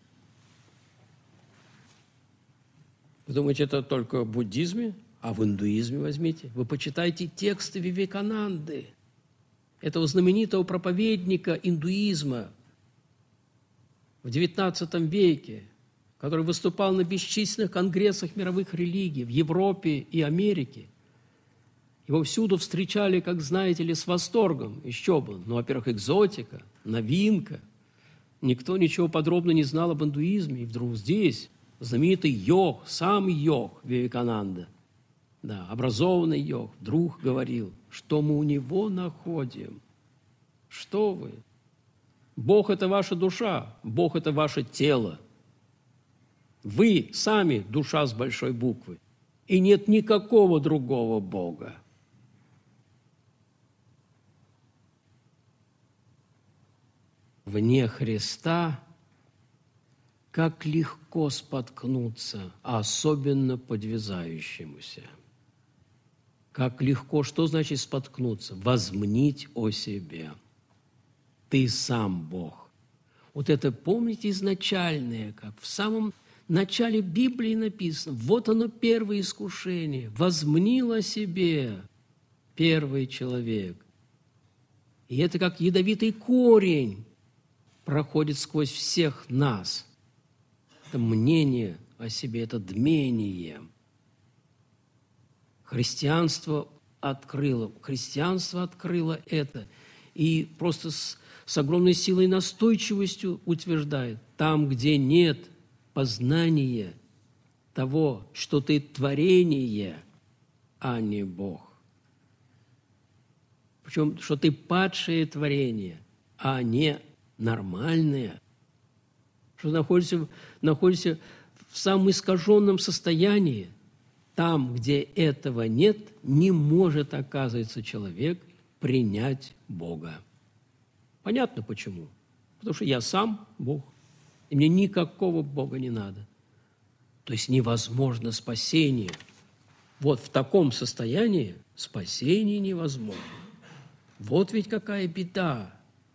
Вы думаете, это только в буддизме? А в индуизме возьмите. Вы почитайте тексты Вивекананды, этого знаменитого проповедника индуизма в XIX веке, который выступал на бесчисленных конгрессах мировых религий в Европе и Америке. Его всюду встречали, как знаете ли, с восторгом. Еще бы, ну, во-первых, экзотика, новинка. Никто ничего подробно не знал об индуизме. И вдруг здесь знаменитый йог, сам йог Вивекананда, да, образованный йог, вдруг говорил, что мы у него находим. Что вы? Бог – это ваша душа, Бог – это ваше тело. Вы сами душа с большой буквы, и нет никакого другого Бога. Вне Христа как легко споткнуться, а особенно подвязающемуся. Как легко, что значит споткнуться? Возмнить о себе. Ты сам Бог. Вот это, помните, изначальное, как в самом начале Библии написано, вот оно первое искушение. Возмнил о себе первый человек. И это как ядовитый корень проходит сквозь всех нас. Это мнение о себе, это дмение. Христианство открыло это и просто с огромной силой и настойчивостью утверждает, там, где нет познания того, что ты творение, а не Бог. Причем, что ты падшее творение, а не нормальное. Что находишься в самом искаженном состоянии. Там, где этого нет, не может, оказывается, человек принять Бога. Понятно почему? Потому что я сам Бог, и мне никакого Бога не надо. То есть невозможно спасение. Вот в таком состоянии спасение невозможно. Вот ведь какая беда.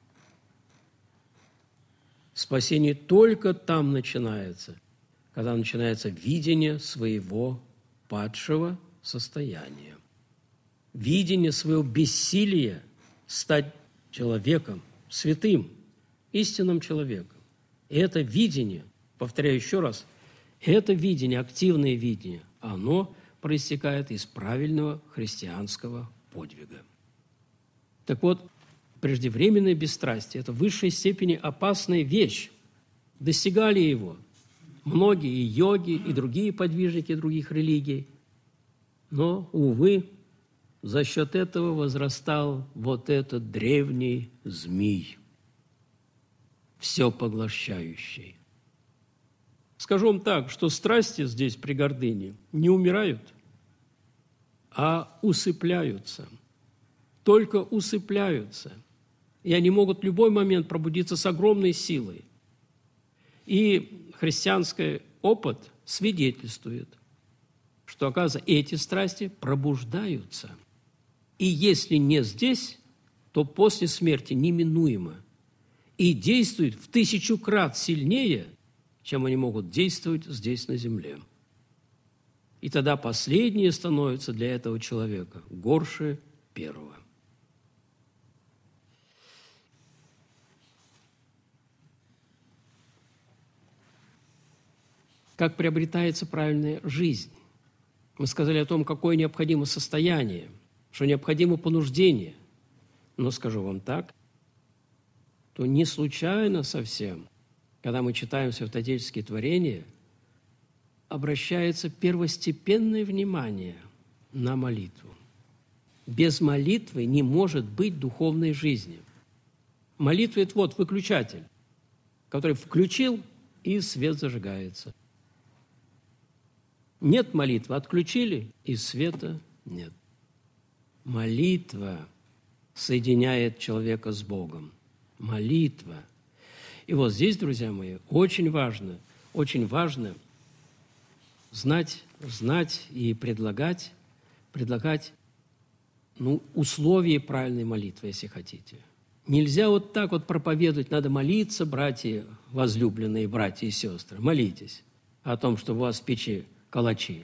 Спасение только там начинается, когда начинается видение своего падшего состояния. Видение своего бессилия стать человеком, святым, истинным человеком. И это видение, повторяю еще раз, это видение, активное видение, оно проистекает из правильного христианского подвига. Так вот, преждевременное бесстрастие – это в высшей степени опасная вещь. Достигали его многие и йоги, и другие подвижники других религий. Но, увы, за счет этого возрастал вот этот древний змей, все поглощающий. Скажу вам так, что страсти здесь при гордыне не умирают, а усыпляются. Только усыпляются. И они могут в любой момент пробудиться с огромной силой. И христианский опыт свидетельствует, что, оказывается, эти страсти пробуждаются. И если не здесь, то после смерти неминуемо. И действуют в 1000 крат сильнее, чем они могут действовать здесь на земле. И тогда последнее становится для этого человека горше первого. Как приобретается правильная жизнь? Мы сказали о том, какое необходимо состояние, что необходимо понуждение. Но скажу вам так, то не случайно совсем, когда мы читаем святоотеческие творения, обращается первостепенное внимание на молитву. Без молитвы не может быть духовной жизни. Молитва – это вот выключатель, который включил, и свет зажигается. Нет молитвы, отключили, и света нет. Молитва соединяет человека с Богом. Молитва. И вот здесь, друзья мои, очень важно знать и предлагать условия правильной молитвы, если хотите. Нельзя вот так вот проповедовать, надо молиться, братья, возлюбленные братья и сестры, молитесь о том, что у вас в печи калачи.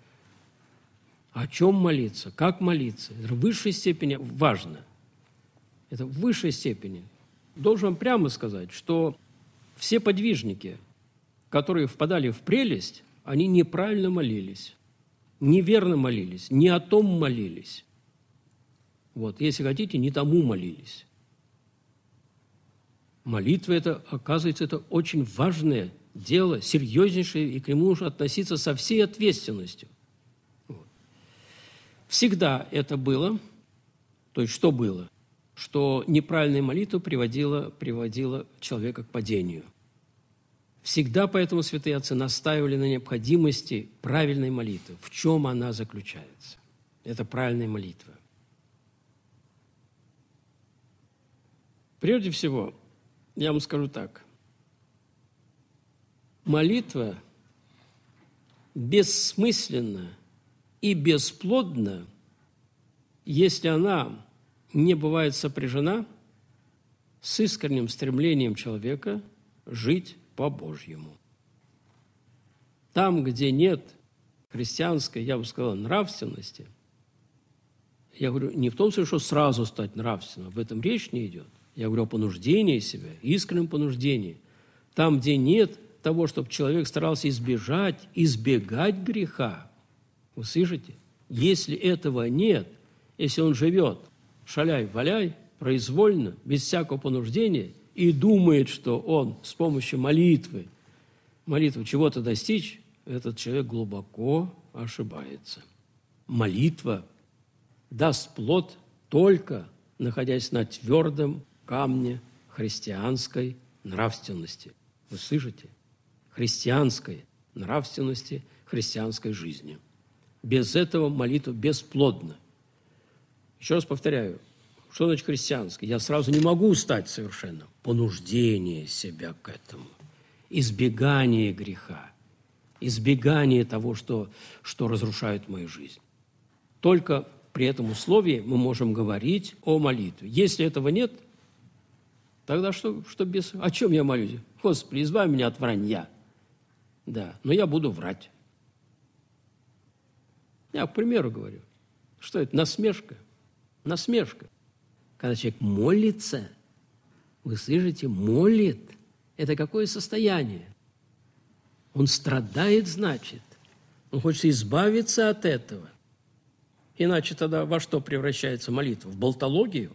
О чем молиться? Как молиться? Это в высшей степени важно. Это в высшей степени. Должен вам прямо сказать, что все подвижники, которые впадали в прелесть, они неправильно молились, неверно молились, не о том молились. Вот, если хотите, не тому молились. Молитва – это, оказывается, это очень важное дело, серьезнейшее, и к нему нужно относиться со всей ответственностью. Вот. Всегда это было, то есть что было? Что неправильная молитва приводила человека к падению. Всегда поэтому святые отцы настаивали на необходимости правильной молитвы. В чем она заключается? Это правильная молитва. Прежде всего, я вам скажу так. Молитва бессмысленна и бесплодна, если она не бывает сопряжена с искренним стремлением человека жить по-божьему. Там, где нет христианской, я бы сказал, нравственности, я говорю не в том смысле, что сразу стать нравственным, в этом речь не идет. Я говорю о понуждении себя, искреннем понуждении. Там, где нет того, чтобы человек старался избегать греха. Вы слышите? Если этого нет, если он живет шаляй-валяй, произвольно, без всякого понуждения, и думает, что он с помощью молитвы чего-то достичь, этот человек глубоко ошибается. Молитва даст плод только находясь на твердом камне христианской нравственности. Вы слышите? Христианской нравственности, христианской жизни. Без этого молитва бесплодна. Еще раз повторяю, что значит христианской? Я сразу не могу стать совершенным. Понуждение себя к этому, избегание греха, избегание того, что разрушает мою жизнь. Только при этом условии мы можем говорить о молитве. Если этого нет, тогда о чем я молюсь? Господи, избавь меня от вранья. Да, но я буду врать. Я, к примеру, говорю, что это насмешка. Насмешка. Когда человек молится, вы слышите, молит, это какое состояние? Он страдает, значит. Он хочет избавиться от этого. Иначе тогда во что превращается молитва? В болтологию?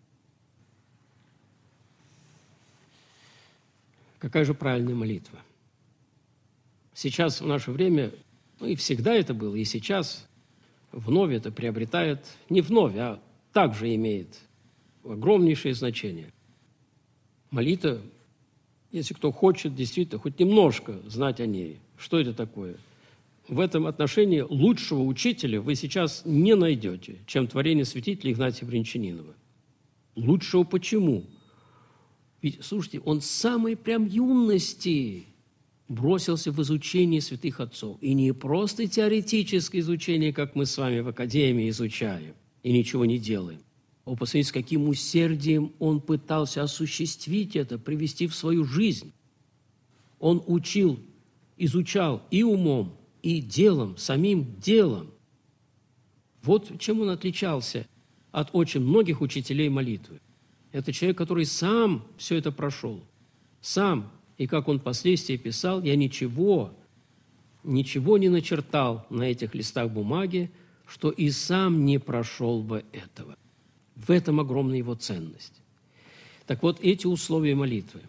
Какая же правильная молитва? Сейчас, в наше время, и всегда это было, и сейчас вновь это приобретает, не вновь, а также имеет огромнейшее значение. Молитва, если кто хочет действительно хоть немножко знать о ней, что это такое, в этом отношении лучшего учителя вы сейчас не найдете, чем творение святителя Игнатия Брянчанинова. Лучшего почему? Ведь, слушайте, он с самой прям юности бросился в изучение святых отцов. И не просто теоретическое изучение, как мы с вами в академии изучаем, и ничего не делаем. А посмотрите, с каким усердием он пытался осуществить это, привести в свою жизнь. Он учил, изучал и умом, и делом, самим делом. Вот чем он отличался от очень многих учителей молитвы. Это человек, который сам все это прошел. Сам. И как он впоследствии писал, я ничего не начертал на этих листах бумаги, что и сам не прошел бы этого. В этом огромная его ценность. Так вот, эти условия молитвы,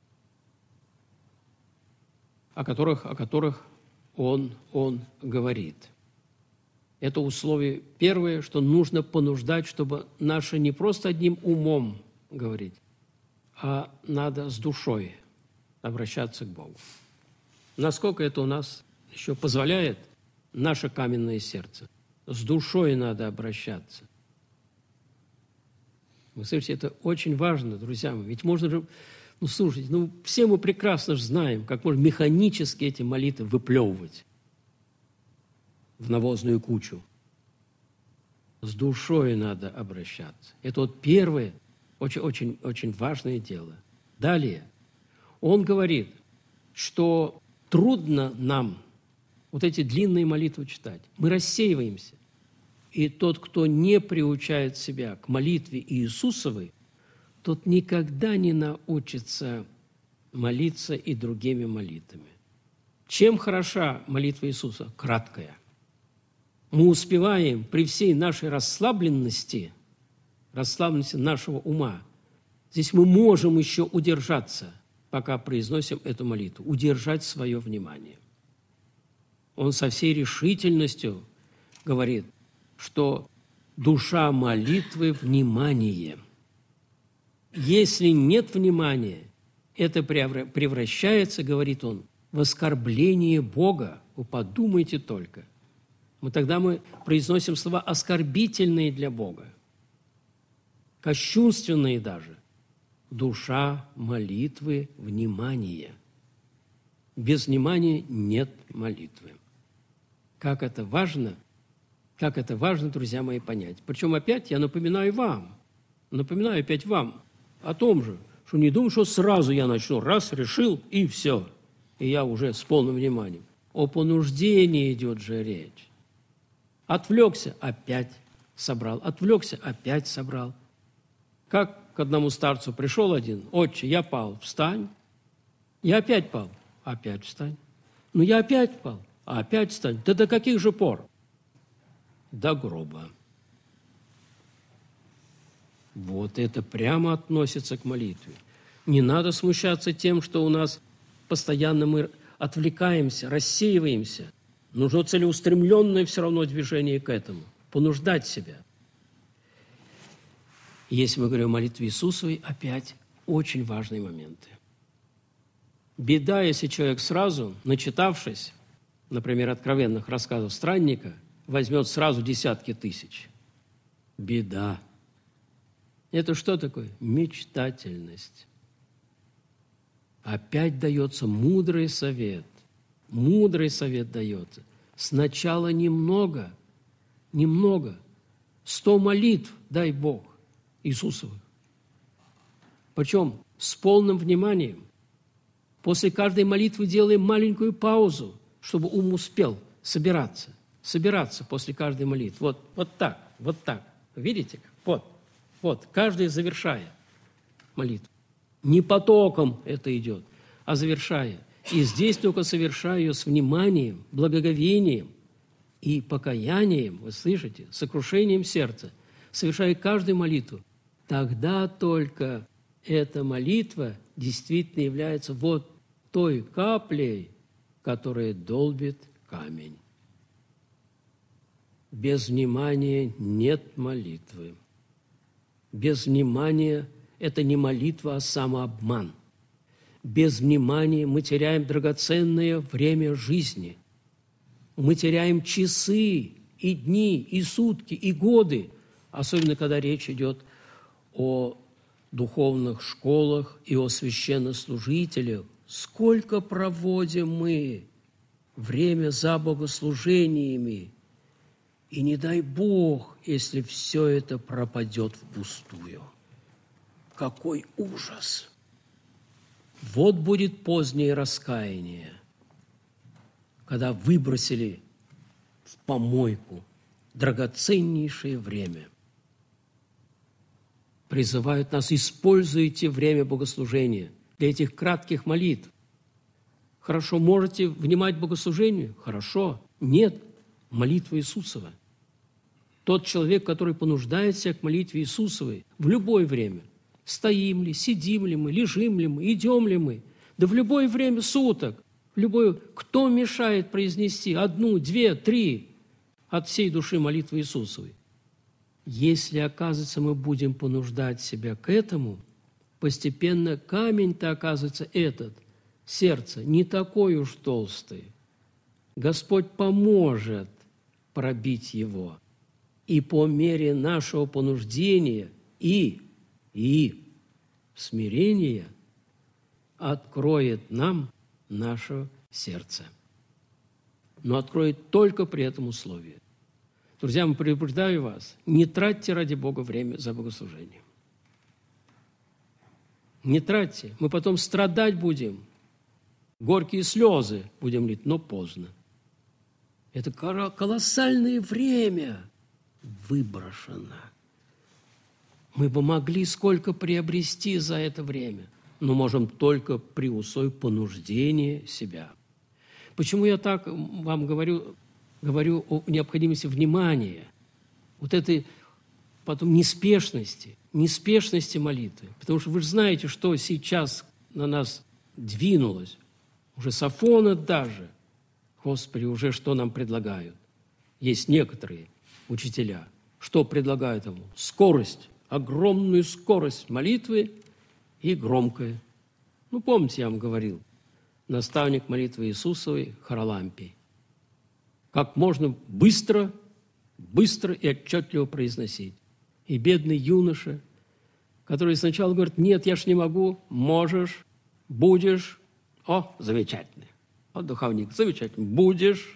о которых он говорит. Это условие первое, что нужно понуждать, чтобы наше не просто одним умом говорить, а надо с душой обращаться к Богу. Насколько это у нас еще позволяет наше каменное сердце. С душой надо обращаться. Вы слышите, это очень важно, друзья мои. Ведь можно же, слушайте, все мы прекрасно же знаем, как можно механически эти молитвы выплевывать в навозную кучу. С душой надо обращаться. Это вот первое, очень важное дело. Далее, он говорит, что трудно нам вот эти длинные молитвы читать. Мы рассеиваемся. И тот, кто не приучает себя к молитве Иисусовой, тот никогда не научится молиться и другими молитвами. Чем хороша молитва Иисуса? Краткая. Мы успеваем при всей нашей расслабленности нашего ума, здесь мы можем еще удержаться, пока произносим эту молитву, удержать свое внимание. Он со всей решительностью говорит, что душа молитвы – внимание. Если нет внимания, это превращается, говорит он, в оскорбление Бога. Вы подумайте только. Тогда мы произносим слова оскорбительные для Бога, кощунственные даже. Душа молитвы – внимание. Без внимания нет молитвы. Как это важно, друзья мои, понять. Причем опять я напоминаю опять вам о том же, что не думаю, что сразу я начну, раз, решил, и все. И я уже с полным вниманием. О понуждении идет же речь. Отвлекся, опять собрал. Отвлекся, опять собрал. Как к одному старцу пришел один: «Отче, я пал, встань». Я опять пал, опять встань. Ну, я опять пал, опять встань. Да до каких же пор? До гроба. Вот это прямо относится к молитве. Не надо смущаться тем, что у нас постоянно мы отвлекаемся, рассеиваемся. Нужно целеустремленное все равно движение к этому. Понуждать себя. Если мы говорим о молитве Иисусовой, опять очень важные моменты. Беда, если человек сразу, начитавшись, например, откровенных рассказов странника, возьмет сразу десятки тысяч. Беда. Это что такое? Мечтательность. Опять дается мудрый совет. Мудрый совет дается. Сначала немного. 100 молитв, дай Бог, Иисусовых. Причем с полным вниманием. После каждой молитвы делаем маленькую паузу, чтобы ум успел собираться после каждой молитвы. Вот так. Видите? Вот, каждый завершая молитву. Не потоком это идет, а завершая. И здесь только совершая ее с вниманием, благоговением и покаянием, вы слышите, сокрушением сердца, совершая каждую молитву, тогда только эта молитва действительно является вот той каплей, которая долбит камень. Без внимания нет молитвы. Без внимания это не молитва, а самообман. Без внимания мы теряем драгоценное время жизни. Мы теряем часы и дни, и сутки, и годы, особенно когда речь идет о духовных школах и о священнослужителях. Сколько проводим мы время за богослужениями, и не дай Бог, если все это пропадет впустую. Какой ужас! Вот будет позднее раскаяние, когда выбросили в помойку драгоценнейшее время. Призывают нас: используйте время богослужения для этих кратких молитв. Хорошо, можете внимать богослужению? Хорошо. Нет, молитва Иисусова. Тот человек, который понуждает себя к молитве Иисусовой в любое время, стоим ли, сидим ли мы, лежим ли мы, идем ли мы, да в любое время суток, кто мешает произнести 1, 2, 3 от всей души молитвы Иисусовой? Если, оказывается, мы будем понуждать себя к этому, постепенно камень-то, оказывается, этот, сердце, не такой уж толстый. Господь поможет пробить его. И по мере нашего понуждения и смирения откроет нам наше сердце. Но откроет только при этом условии. Друзья, мы предупреждаю вас, не тратьте ради Бога время за богослужением. Не тратьте. Мы потом страдать будем. Горькие слезы будем лить, но поздно. Это колоссальное время выброшено. Мы бы могли сколько приобрести за это время, но можем только при условии понуждения себя. Почему я так вам говорю о необходимости внимания, вот этой потом неспешности молитвы? Потому что вы же знаете, что сейчас на нас двинулось. Уже с Афона даже, Господи, уже что нам предлагают? Есть некоторые учителя, что предлагают ему? Скорость, огромную скорость молитвы и громкое. Помните, я вам говорил, наставник молитвы Иисусовой Харалампий. Как можно быстро и отчетливо произносить. И бедный юноша, который сначала говорит: нет, я ж не могу, можешь, будешь. О, замечательно. Духовник, замечательно. Будешь.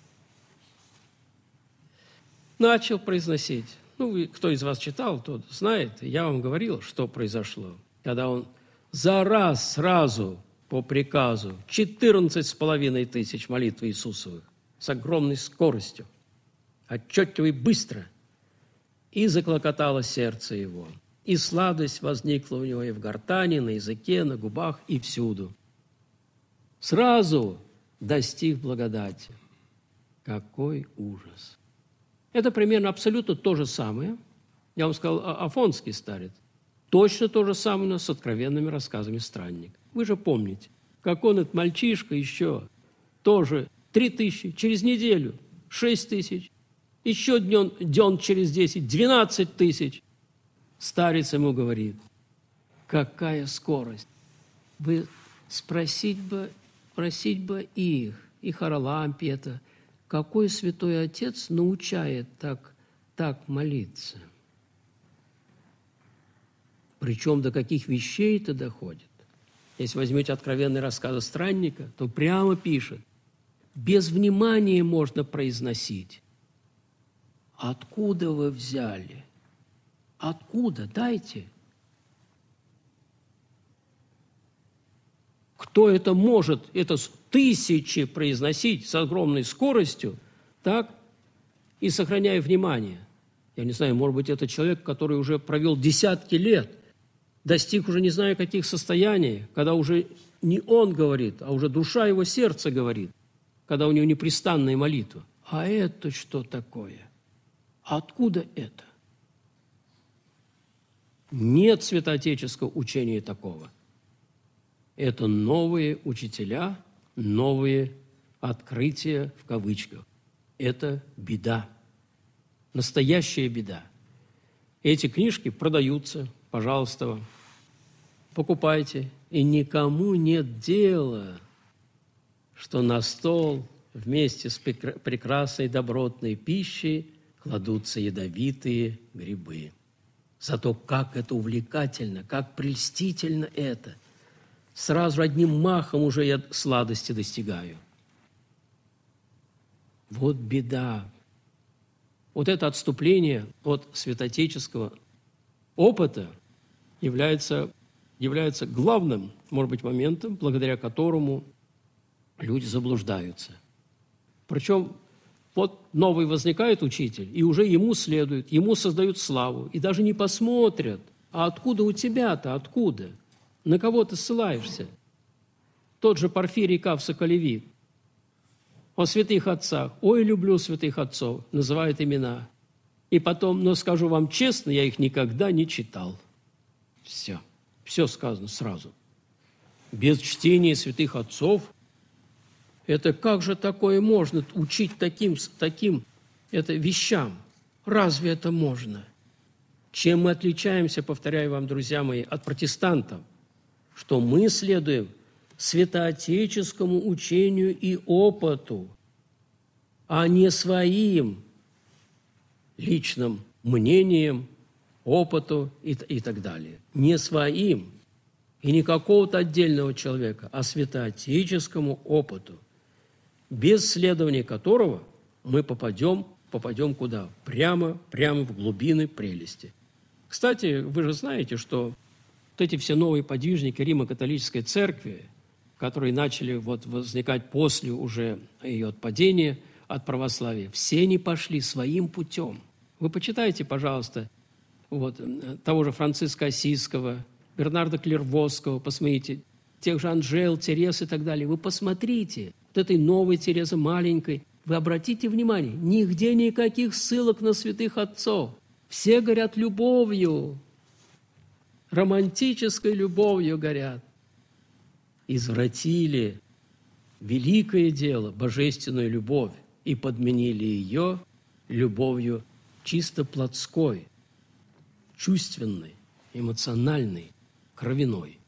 Начал произносить. Кто из вас читал, тот знает. Я вам говорил, что произошло. Когда он за раз сразу по приказу 14,5 тысяч молитв Иисусовых с огромной скоростью, отчетливо и быстро, и заклокотало сердце его. И сладость возникла у него и в гортани, на языке, на губах, и всюду. Сразу достиг благодати. Какой ужас! Это примерно абсолютно то же самое. Я вам сказал, афонский старец. Точно то же самое с откровенными рассказами странника. Вы же помните, как он, этот мальчишка, еще тоже 3000, через неделю 6000, еще днем через 10, 12 тысяч. Старец ему говорит: какая скорость! Вы просить бы их, и Харалампий это, какой святой отец научает так молиться? Причем до каких вещей это доходит? Если возьмете откровенные рассказы странника, то прямо пишет: без внимания можно произносить. Откуда вы взяли? Откуда? Дайте. Кто это может, это тысячи произносить с огромной скоростью, так, и сохраняя внимание? Я не знаю, может быть, это человек, который уже провел десятки лет, достиг уже не знаю каких состояний, когда уже не он говорит, а уже душа его сердца говорит, когда у него непрестанная молитва. А это что такое? Откуда это? Нет святоотеческого учения такого. Это новые учителя, новые открытия в кавычках. Это беда. Настоящая беда. Эти книжки продаются, пожалуйста, покупайте. И никому нет дела, что на стол вместе с прекрасной добротной пищей кладутся ядовитые грибы. Зато как это увлекательно, как прельстительно это. Сразу одним махом уже я сладости достигаю. Вот беда. Вот это отступление от святоотеческого опыта является главным, может быть, моментом, благодаря которому люди заблуждаются. Причем вот новый возникает учитель, и уже ему следует, ему создают славу, и даже не посмотрят, а откуда у тебя-то, откуда? На кого ты ссылаешься? Тот же Порфирий Кав-Соколевит о святых отцах. Ой, люблю святых отцов, называет имена. И потом, но скажу вам честно, я их никогда не читал. Все сказано сразу. Без чтения святых отцов, это как же такое можно учить таким это вещам? Разве это можно? Чем мы отличаемся, повторяю вам, друзья мои, от протестантов? Что мы следуем святоотеческому учению и опыту, а не своим личным мнением, опыту и так далее. Не своим и не какого-то отдельного человека, а святоотеческому опыту, без следования которого мы попадем куда? Прямо в глубины прелести. Кстати, вы же знаете, что вот эти все новые подвижники Римо-католической церкви, которые начали возникать после уже ее отпадения от православия, все они пошли своим путем. Вы почитайте, пожалуйста, того же Франциска Осиского, Бернарда Клервосского, посмотрите, тех же Анжел, Терес и так далее. Вы посмотрите, вот этой новой Терезы маленькой, вы обратите внимание, нигде никаких ссылок на святых отцов. Все горят любовью, романтической любовью горят. Извратили великое дело, божественную любовь, и подменили ее любовью чисто плотской, чувственной, эмоциональной, кровяной.